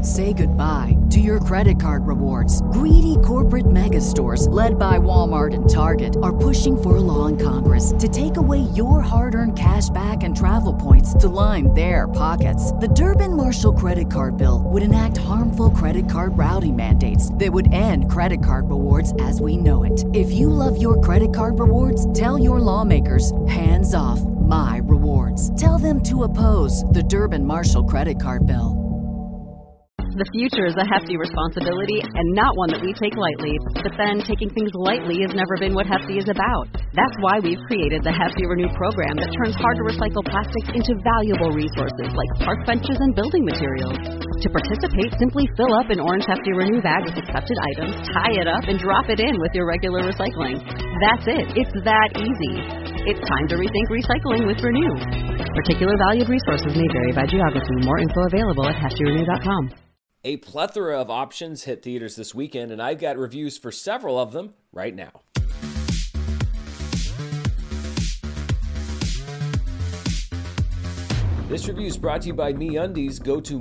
Say goodbye to your credit card rewards. Greedy corporate mega stores, led by Walmart and Target, are pushing for a law in Congress to take away your hard-earned cash back and travel points to line their pockets. The Durbin-Marshall credit card bill would enact harmful credit card routing mandates that would end credit card rewards as we know it. If you love your credit card rewards, tell your lawmakers, hands off my rewards. Tell them to oppose the Durbin-Marshall credit card bill. The future is a hefty responsibility and not one that we take lightly. But then taking things lightly has never been what Hefty is about. That's why we've created the Hefty Renew program that turns hard-to-recycle plastics into valuable resources like park benches and building materials. To participate, simply fill up an orange Hefty Renew bag with accepted items, tie it up, and drop it in with your regular recycling. That's it. It's that easy. It's time to rethink recycling with Renew. Particular valued resources may vary by geography. More info available at heftyrenew.com. A plethora of options hit theaters this weekend, and I've got reviews for several of them right now. This review is brought to you by MeUndies. Go to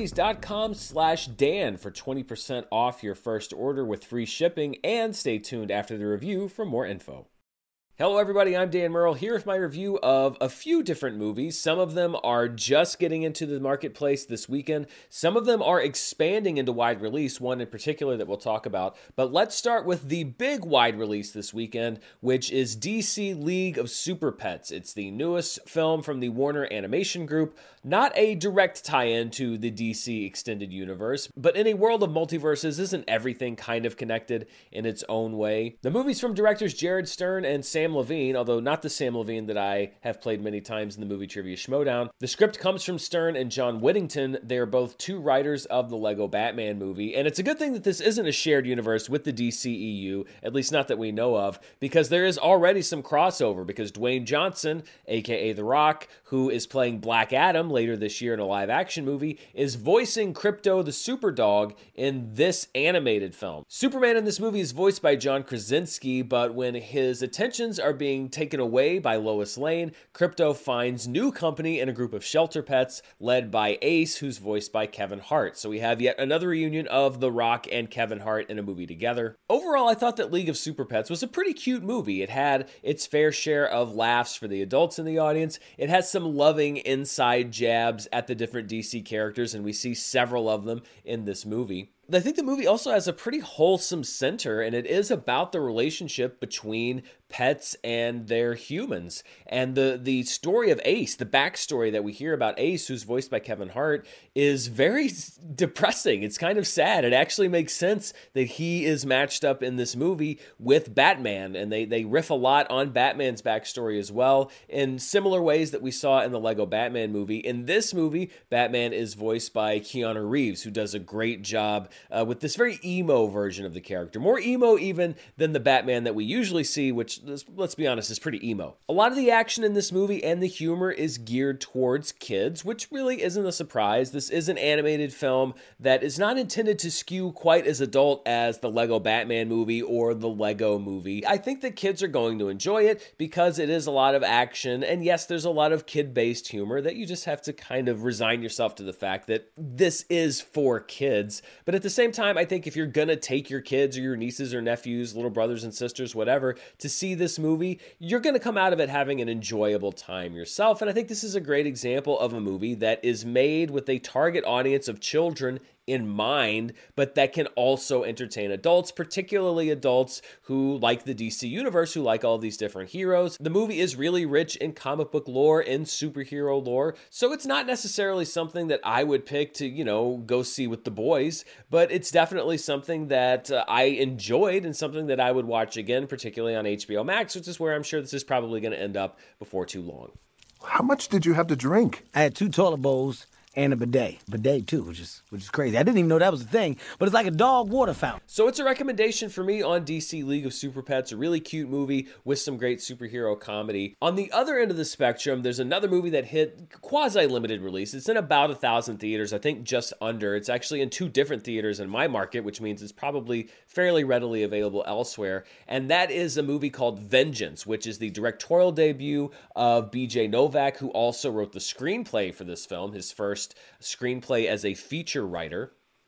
MeUndies.com/Dan for 20% off your first order with free shipping, and stay tuned after the review for more info. Hello everybody, I'm Dan Murrell here with my review of a few different movies. Some of them are just getting into the marketplace this weekend. Some of them are expanding into wide release, one in particular that we'll talk about. But let's start with the big wide release this weekend, which is DC League of Super Pets. It's the newest film from the Warner Animation Group. Not a direct tie-in to the DC Extended Universe, but in a world of multiverses, isn't everything kind of connected in its own way? The movie's from directors Jared Stern and Sam Levine, although not the Sam Levine that I have played many times in the movie Trivia Schmodown. The script comes from Stern and John Whittington. They are both two writers of the Lego Batman movie, and it's a good thing that this isn't a shared universe with the DCEU, at least not that we know of, because there is already some crossover, because Dwayne Johnson, aka The Rock, who is playing Black Adam later this year in a live-action movie, is voicing Krypto the Superdog in this animated film. Superman in this movie is voiced by John Krasinski, but when his attentions are being taken away by Lois Lane, Krypto finds new company in a group of shelter pets led by Ace, who's voiced by Kevin Hart. So we have yet another reunion of The Rock and Kevin Hart in a movie together. Overall, I thought that League of Super Pets was a pretty cute movie. It had its fair share of laughs for the adults in the audience. It has some loving inside jabs at the different DC characters, and we see several of them in this movie. I think the movie also has a pretty wholesome center, and it is about the relationship between pets and their humans. And the story of Ace, the backstory that we hear about Ace, who's voiced by Kevin Hart, is very depressing. It's kind of sad. It actually makes sense that he is matched up in this movie with Batman, and they riff a lot on Batman's backstory as well, in similar ways that we saw in the Lego Batman movie. In this movie, Batman is voiced by Keanu Reeves, who does a great job with this very emo version of the character. More emo even than the Batman that we usually see, which, let's be honest, is pretty emo. A lot of the action in this movie and the humor is geared towards kids, which really isn't a surprise. This is an animated film that is not intended to skew quite as adult as the Lego Batman movie or the Lego movie. I think that kids are going to enjoy it because it is a lot of action, and yes, there's a lot of kid-based humor that you just have to kind of resign yourself to the fact that this is for kids. But at the same time, I think if you're gonna take your kids or your nieces or nephews, little brothers and sisters, whatever, to see this movie, you're gonna come out of it having an enjoyable time yourself. And I think this is a great example of a movie that is made with a target audience of children in mind, but that can also entertain adults, particularly adults who like the DC universe, who like all these different heroes. The movie is really rich in comic book lore and superhero lore, so it's not necessarily something that I would pick to, go see with the boys, but it's definitely something that I enjoyed and something that I would watch again, particularly on HBO Max, which is where I'm sure this is probably going to end up before too long. How much did you have to drink? I had 2 toilet bowls and a bidet too, which is crazy. I didn't even know that was a thing, but it's like a dog water fountain. So it's a recommendation for me on DC League of Super Pets, a really cute movie with some great superhero comedy. On the other end of the spectrum, there's another movie that hit quasi-limited release. It's in about 1,000 theaters, I think just under. It's actually in 2 different theaters in my market, which means it's probably fairly readily available elsewhere. And that is a movie called Vengeance, which is the directorial debut of BJ Novak, who also wrote the screenplay for this film, his first screenplay as a feature writer.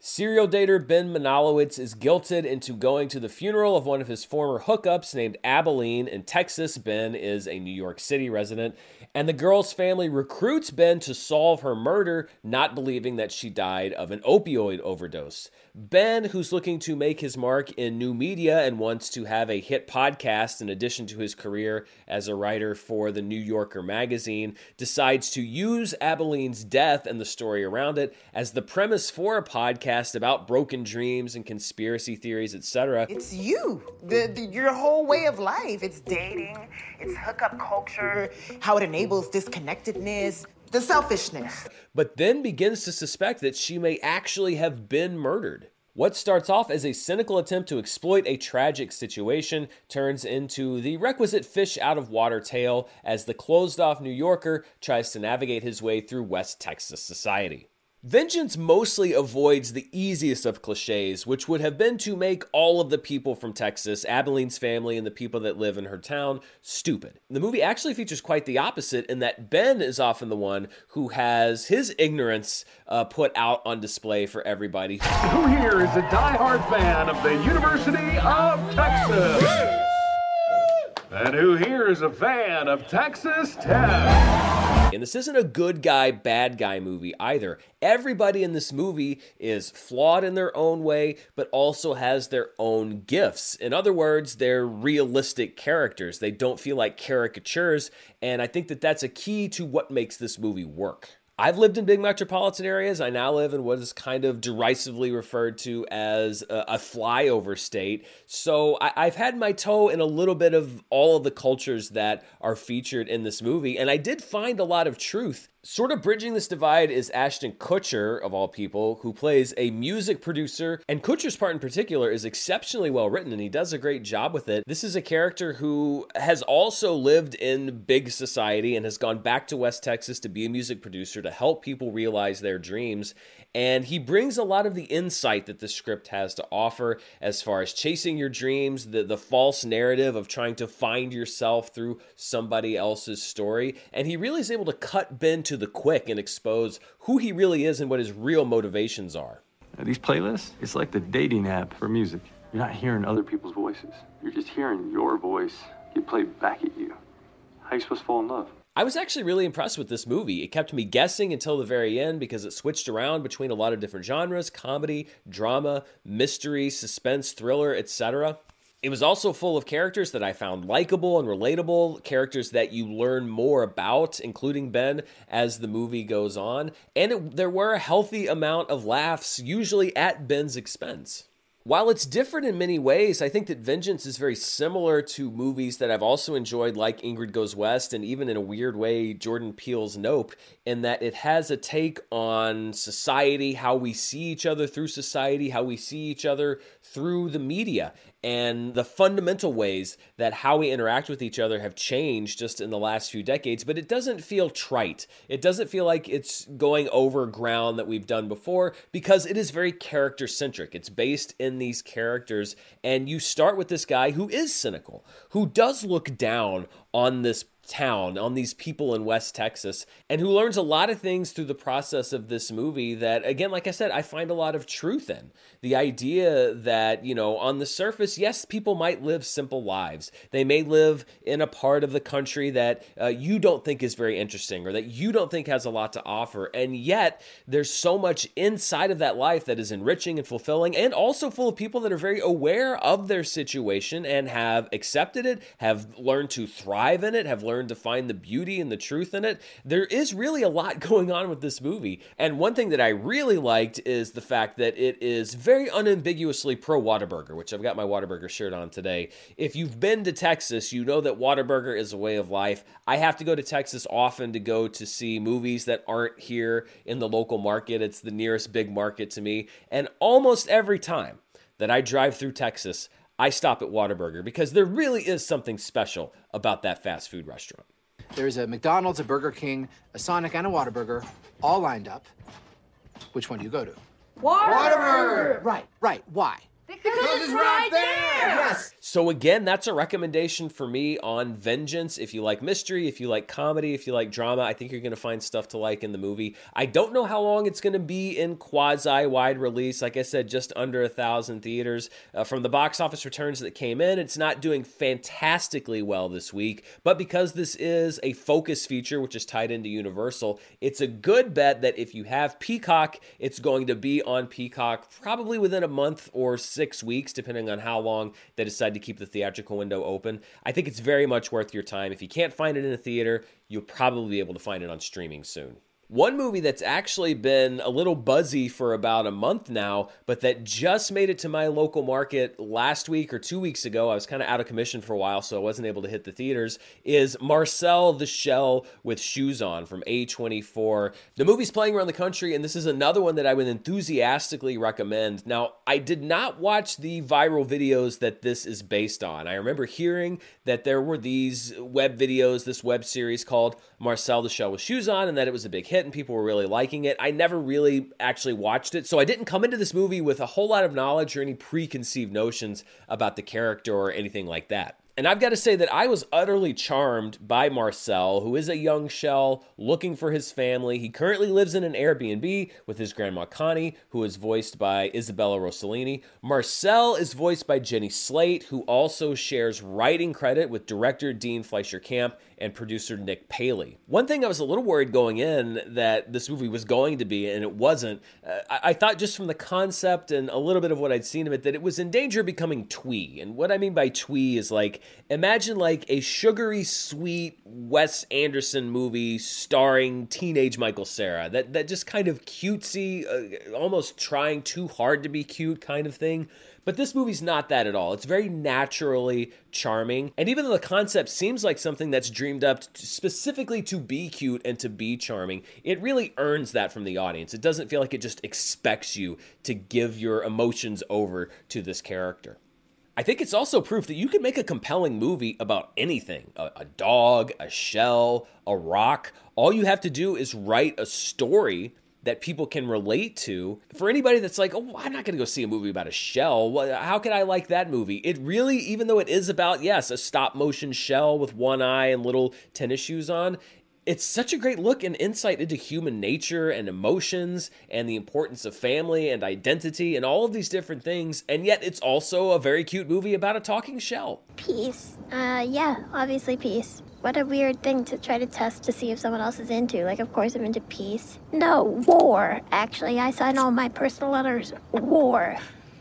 Serial dater Ben Manalowitz is guilted into going to the funeral of one of his former hookups named Abilene in Texas. Ben is a New York City resident, and the girl's family recruits Ben to solve her murder, not believing that she died of an opioid overdose. Ben, who's looking to make his mark in new media and wants to have a hit podcast in addition to his career as a writer for the New Yorker magazine, decides to use Abilene's death and the story around it as the premise for a podcast about broken dreams and conspiracy theories, etc. It's you, your whole way of life. It's dating, it's hookup culture, how it enables disconnectedness, the selfishness. But then begins to suspect that she may actually have been murdered. What starts off as a cynical attempt to exploit a tragic situation turns into the requisite fish out of water tale as the closed-off New Yorker tries to navigate his way through West Texas society. Vengeance mostly avoids the easiest of cliches, which would have been to make all of the people from Texas, Abilene's family, and the people that live in her town, stupid. The movie actually features quite the opposite in that Ben is often the one who has his ignorance put out on display for everybody. Who here is a diehard fan of the University of Texas? And who here is a fan of Texas Tech? And this isn't a good guy, bad guy movie either. Everybody in this movie is flawed in their own way, but also has their own gifts. In other words, they're realistic characters. They don't feel like caricatures, and I think that that's a key to what makes this movie work. I've lived in big metropolitan areas. I now live in what is kind of derisively referred to as a flyover state. So I've had my toe in a little bit of all of the cultures that are featured in this movie, and I did find a lot of truth. Sort of bridging this divide is Ashton Kutcher, of all people, who plays a music producer, and Kutcher's part in particular is exceptionally well written, and he does a great job with it. This is a character who has also lived in big society and has gone back to West Texas to be a music producer to help people realize their dreams, and he brings a lot of the insight that the script has to offer as far as chasing your dreams, the false narrative of trying to find yourself through somebody else's story, and he really is able to cut Ben to the quick and expose who he really is and what his real motivations are. These playlists, it's like the dating app for music. You're not hearing other people's voices. You're just hearing your voice get played back at you. How are you supposed to fall in love? I was actually really impressed with this movie. It kept me guessing until the very end because it switched around between a lot of different genres: comedy, drama, mystery, suspense, thriller, etc. It was also full of characters that I found likable and relatable, characters that you learn more about, including Ben, as the movie goes on. And there were a healthy amount of laughs, usually at Ben's expense. While it's different in many ways, I think that Vengeance is very similar to movies that I've also enjoyed, like Ingrid Goes West, and even in a weird way, Jordan Peele's Nope, in that it has a take on society, how we see each other through society, how we see each other through the media, and the fundamental ways that how we interact with each other have changed just in the last few decades, but it doesn't feel trite. It doesn't feel like it's going over ground that we've done before, because it is very character-centric. It's based in these characters, and you start with this guy who is cynical, who does look down on this town, on these people in West Texas, and who learns a lot of things through the process of this movie that, again, like I said, I find a lot of truth in. The idea that, on the surface, yes, people might live simple lives. They may live in a part of the country that you don't think is very interesting or that you don't think has a lot to offer, and yet there's so much inside of that life that is enriching and fulfilling, and also full of people that are very aware of their situation and have accepted it, have learned to thrive in it, have learned to find the beauty and the truth in it. There is really a lot going on with this movie. And one thing that I really liked is the fact that it is very unambiguously pro-Whataburger, which I've got my Whataburger shirt on today. If you've been to Texas, you know that Whataburger is a way of life. I have to go to Texas often to go to see movies that aren't here in the local market. It's the nearest big market to me. And almost every time that I drive through Texas, I stop at Whataburger because there really is something special about that fast food restaurant. There's a McDonald's, a Burger King, a Sonic, and a Whataburger all lined up. Which one do you go to? Whataburger! Right. Why? Because it's right there! Yes! So again, that's a recommendation for me on Vengeance. If you like mystery, if you like comedy, if you like drama, I think you're going to find stuff to like in the movie. I don't know how long it's going to be in quasi-wide release. Like I said, just under 1,000 theaters. From the box office returns that came in, it's not doing fantastically well this week. But because this is a Focus feature, which is tied into Universal, it's a good bet that if you have Peacock, it's going to be on Peacock probably within a month or 6 weeks, depending on how long they decide to keep the theatrical window open. I think it's very much worth your time. If you can't find it in a theater, you'll probably be able to find it on streaming soon. One movie that's actually been a little buzzy for about a month now, but that just made it to my local market last week or 2 weeks ago, I was kind of out of commission for a while, so I wasn't able to hit the theaters, is Marcel the Shell with Shoes On from A24. The movie's playing around the country, and this is another one that I would enthusiastically recommend. Now, I did not watch the viral videos that this is based on. I remember hearing that there were these web videos, this web series called Marcel the Shell with Shoes On, and that it was a big hit and people were really liking it. I never really actually watched it, so I didn't come into this movie with a whole lot of knowledge or any preconceived notions about the character or anything like that. And I've got to say that I was utterly charmed by Marcel, who is a young shell looking for his family. He currently lives in an Airbnb with his grandma Connie, who is voiced by Isabella Rossellini. Marcel is voiced by Jenny Slate, who also shares writing credit with director Dean Fleischer-Camp and producer Nick Paley. One thing I was a little worried going in that this movie was going to be, and it wasn't, I thought just from the concept and a little bit of what I'd seen of it, that it was in danger of becoming twee. And what I mean by twee is like, imagine like a sugary, sweet Wes Anderson movie starring teenage Michael Cera. That just kind of cutesy, almost trying too hard to be cute kind of thing. But this movie's not that at all. It's very naturally charming. And even though the concept seems like something that's dreamed up specifically to be cute and to be charming, it really earns that from the audience. It doesn't feel like it just expects you to give your emotions over to this character. I think it's also proof that you can make a compelling movie about anything. A dog, a shell, a rock. All you have to do is write a story that people can relate to. For anybody that's like, oh, I'm not going to go see a movie about a shell. How could I like that movie? It really, even though it is about, yes, a stop motion shell with one eye and little tennis shoes on, it's such a great look and insight into human nature and emotions and the importance of family and identity and all of these different things. And yet it's also a very cute movie about a talking shell. Peace. Yeah, obviously peace. What a weird thing to try to test to see if someone else is into. Like, of course I'm into peace. No, war. Actually, I sign all my personal letters. War.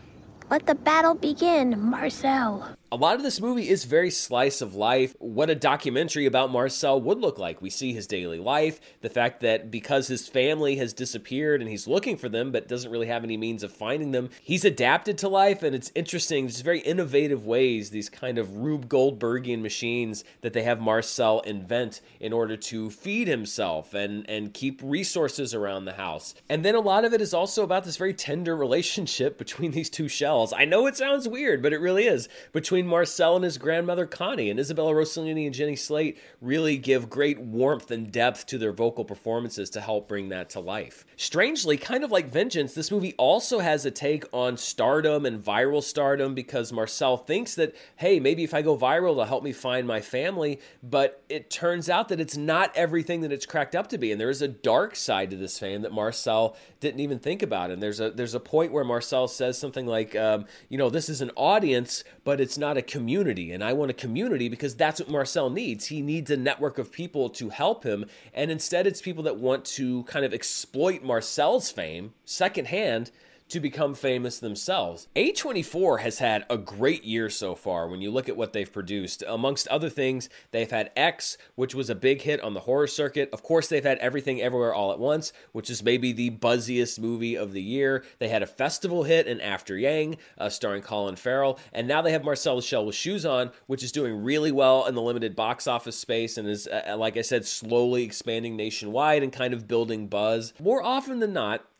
Let the battle begin, Marcel. A lot of this movie is very slice of life, what a documentary about Marcel would look like. We see his daily life, the fact that because his family has disappeared and he's looking for them but doesn't really have any means of finding them, he's adapted to life, and it's interesting, just very innovative ways, these kind of Rube Goldbergian machines that they have Marcel invent in order to feed himself and keep resources around the house. And then a lot of it is also about this very tender relationship between these two shells. I know it sounds weird, but it really is. Between Marcel and his grandmother Connie, and Isabella Rossellini and Jenny Slate really give great warmth and depth to their vocal performances to help bring that to life. Strangely, kind of like Vengeance, this movie also has a take on stardom and viral stardom, because Marcel thinks that, hey, maybe if I go viral, it'll help me find my family, but it turns out that it's not everything that it's cracked up to be, and there is a dark side to this fame that Marcel didn't even think about. And there's a point where Marcel says something like, this is an audience, but it's not a community, and I want a community because that's what Marcel needs. He needs a network of people to help him, and instead it's people that want to kind of exploit Marcel's fame secondhand to become famous themselves. A24 has had a great year so far when you look at what they've produced. Amongst other things, they've had X, which was a big hit on the horror circuit. Of course, they've had Everything Everywhere All at Once, which is maybe the buzziest movie of the year. They had a festival hit in After Yang, starring Colin Farrell. And now they have Marcel the Shell with Shoes On, which is doing really well in the limited box office space and is, like I said, slowly expanding nationwide and kind of building buzz. More often than not,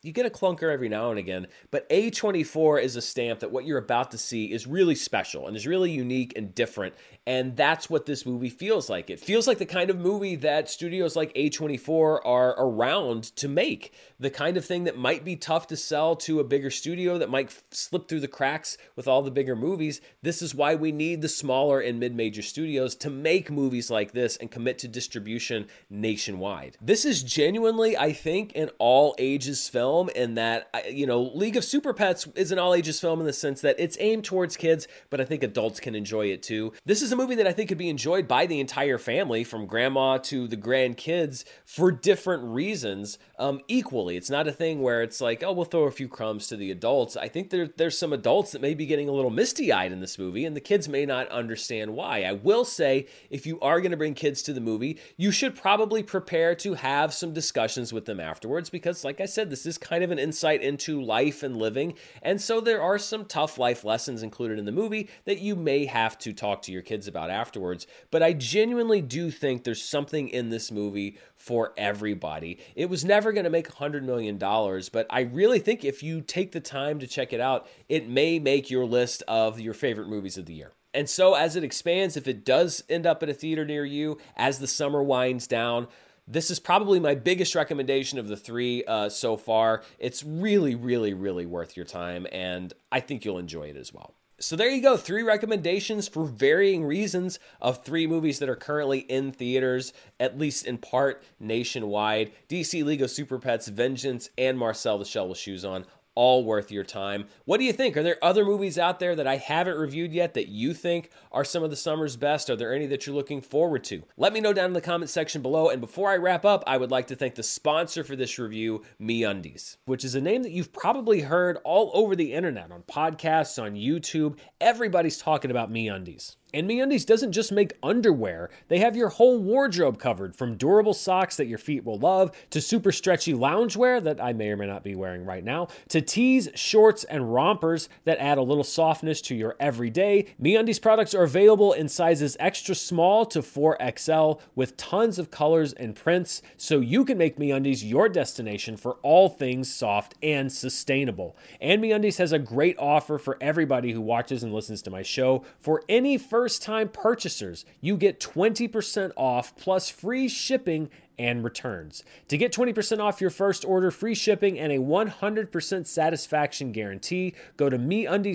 you get a clunker every now and again, but A24 is a stamp that what you're about to see is really special and is really unique and different, and that's what this movie feels like. It feels like the kind of movie that studios like A24 are around to make, the kind of thing that might be tough to sell to a bigger studio, that might slip through the cracks with all the bigger movies. This is why we need the smaller and mid-major studios to make movies like this and commit to distribution nationwide. This is genuinely, I think, an all-ages film, in that, League of Super Pets is an all-ages film in the sense that it's aimed towards kids, but I think adults can enjoy it too. This is a movie that I think could be enjoyed by the entire family, from grandma to the grandkids, for different reasons, equally. It's not a thing where it's like, oh, we'll throw a few crumbs to the adults. I think there's some adults that may be getting a little misty-eyed in this movie, and the kids may not understand why. I will say, if you are going to bring kids to the movie, you should probably prepare to have some discussions with them afterwards, because like I said, this is kind of an insight into life and living, and so there are some tough life lessons included in the movie that you may have to talk to your kids about afterwards. But I genuinely do think there's something in this movie for everybody. It was never going to make $100 million, but I really think if you take the time to check it out, it may make your list of your favorite movies of the year. And so as it expands, if it does end up at a theater near you, as the summer winds down, this is probably my biggest recommendation of the three so far. It's really, really, really worth your time, and I think you'll enjoy it as well. So there you go, 3 recommendations for varying reasons of 3 movies that are currently in theaters, at least in part, nationwide. DC League of Super Pets, Vengeance, and Marcel the Shell with Shoes On. All worth your time. What do you think? Are there other movies out there that I haven't reviewed yet that you think are some of the summer's best? Are there any that you're looking forward to? Let me know down in the comment section below. And before I wrap up, I would like to thank the sponsor for this review, MeUndies, which is a name that you've probably heard all over the internet, on podcasts, on YouTube. Everybody's talking about MeUndies. And MeUndies doesn't just make underwear. They have your whole wardrobe covered, from durable socks that your feet will love, to super stretchy loungewear that I may or may not be wearing right now, to tees, shorts, and rompers that add a little softness to your everyday. MeUndies products are available in sizes extra small to 4XL with tons of colors and prints, so you can make MeUndies your destination for all things soft and sustainable. And MeUndies has a great offer for everybody who watches and listens to my show. For any first-time purchasers, you get 20% off plus free shipping and returns. To get 20% off your first order, free shipping, and a 100% satisfaction guarantee, go to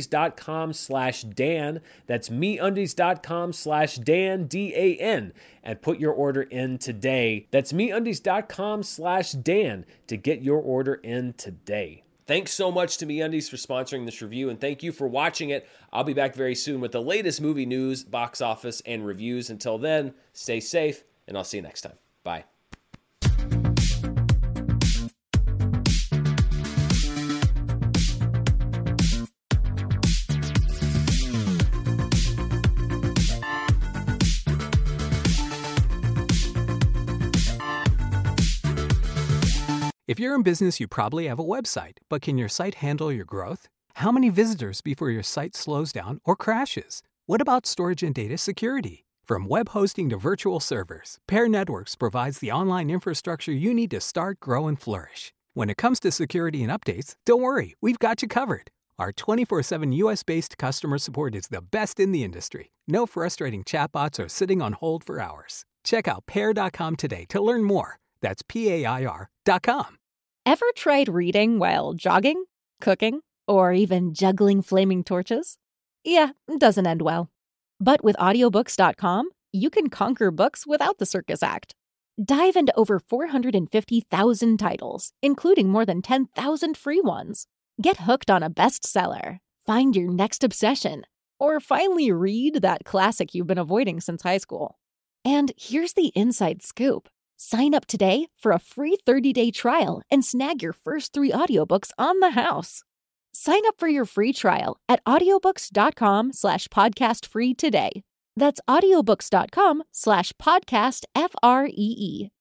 MeUndies.com/Dan. That's MeUndies.com/Dan, D-A-N, and put your order in today. That's MeUndies.com/Dan to get your order in today. Thanks so much to MeUndies for sponsoring this review, and thank you for watching it. I'll be back very soon with the latest movie news, box office, and reviews. Until then, stay safe, and I'll see you next time. Bye. If you're in business, you probably have a website, but can your site handle your growth? How many visitors before your site slows down or crashes? What about storage and data security? From web hosting to virtual servers, Pair Networks provides the online infrastructure you need to start, grow, and flourish. When it comes to security and updates, don't worry, we've got you covered. Our 24/7 US-based customer support is the best in the industry. No frustrating chatbots or sitting on hold for hours. Check out Pair.com today to learn more. That's PAIR.com. Ever tried reading while jogging, cooking, or even juggling flaming torches? Yeah, it doesn't end well. But with audiobooks.com, you can conquer books without the circus act. Dive into over 450,000 titles, including more than 10,000 free ones. Get hooked on a bestseller, find your next obsession, or finally read that classic you've been avoiding since high school. And here's the inside scoop. Sign up today for a free 30-day trial and snag your first 3 audiobooks on the house. Sign up for your free trial at audiobooks.com/podcastfree today. That's audiobooks.com/podcastfree.